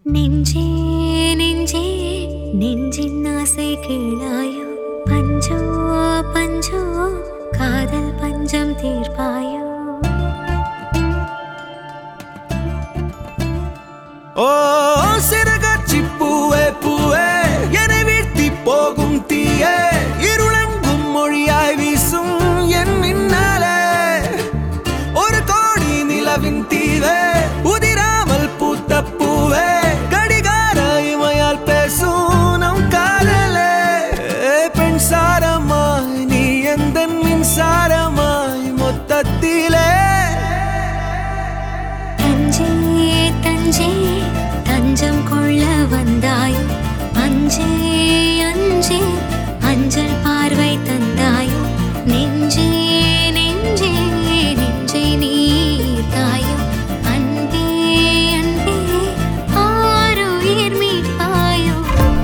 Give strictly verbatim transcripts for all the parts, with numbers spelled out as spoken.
நெஞ்சே நெஞ்சே நெஞ்சின் ஆசை கேளாயோ பஞ்சோ பஞ்சோ காதல் பஞ்சம் தீர்ப்பாயோ ஓ சிறகாட்சி பூவே பூவே என்னை வீழ்த்தி போகும் தீயே இருளெங்கும் மொழியாய் வீசும் என் மின்னாலே ஒரு கோடி நிலவின் தீவே உதிராமல் பூத்த பூவே கடிகார இமையால் பேசும் நம் காதலே பெண் சாரமாய் நீ எந்த மின்சாரமாய் மொத்தத்திலே தஞ்சே தஞ்சே தஞ்சம் கொள்ள வந்தாய் அஞ்சே அஞ்சே அஞ்சல் பார்வை தந்தாய் நெஞ்சே நெஞ்சே நெஞ்சை நீர்த்தாயோ அன்பே அன்பே ஆருயிர் மீட்பாயோ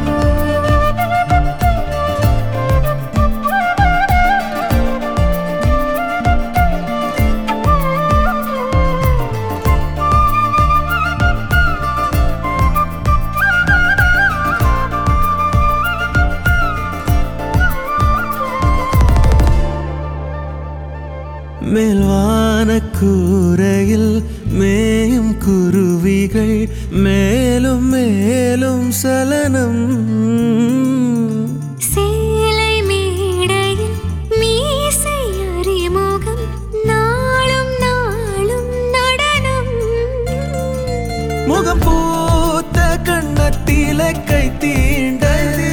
மேல்வான கூரையில் மேயும் குருவிகள் மேலும் மேலும் சலனம் சேலை மேடையில் மீசை அறிமுகம் நாளும் நாளும் நடனம் முகம் பூத்த கண்ணத்திலே கை தீண்டது